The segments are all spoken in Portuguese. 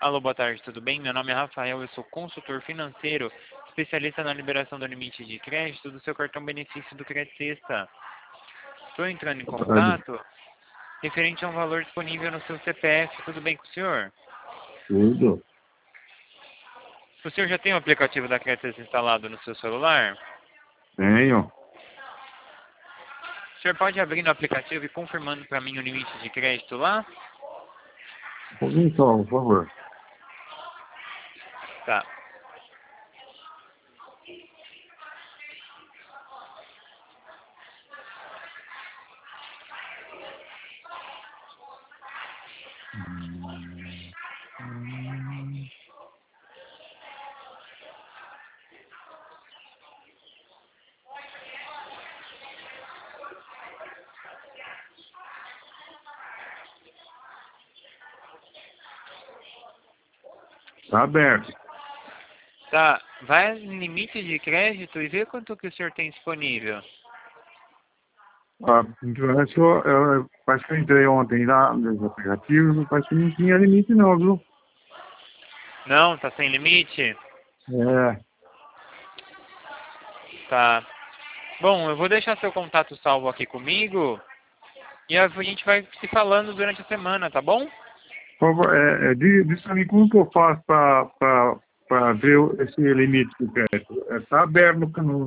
Alô, boa tarde, tudo bem? Meu nome é Rafael, eu sou consultor financeiro, especialista na liberação do limite de crédito do seu cartão benefício do Crédito Sexta. Estou entrando em Boa tarde. contato referente a um valor disponível no seu CPF, tudo bem com o senhor? Tudo. O senhor já tem o aplicativo da Crédito Sexta instalado no seu celular? Tenho. O senhor pode abrir no aplicativo e confirmando para mim o limite de crédito lá? Um pouquinho só, por favor. Tá. Tá aberto. Tá, vai em limite de crédito e vê quanto que o senhor tem disponível. Parece que eu entrei ontem lá nos aplicativos, parece que não tinha limite não, viu? Não, tá sem limite? É, Tá. Bom, eu vou deixar seu contato salvo aqui comigo e a gente vai se falando durante a semana, tá bom? por favor, diz pra mim como que eu faço pra ver esse limite do crédito. Tá aberto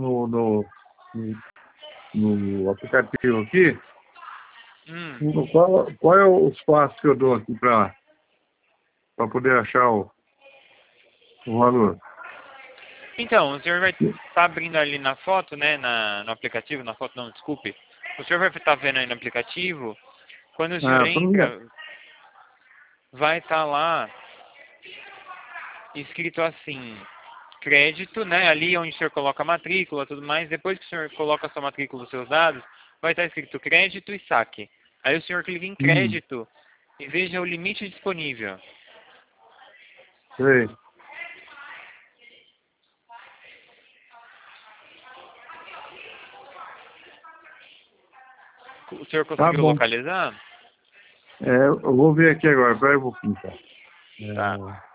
no aplicativo aqui. Hum. Qual é os passos que eu dou aqui pra poder achar o valor? Então, o senhor vai estar abrindo ali na foto, né, no aplicativo, na foto não, desculpe. O senhor vai estar vendo aí no aplicativo, quando o senhor Ah, tô vendo. entra, vai estar lá escrito assim, crédito, né, ali onde o senhor coloca a matrícula e tudo mais. Depois que o senhor coloca a sua matrícula e os seus dados, vai estar escrito crédito e saque. Aí o senhor clica em crédito e veja o limite disponível. Sei. O senhor Tá conseguiu bom. localizar? Eu vou ver aqui agora, pera um pouquinho, tá? Tá.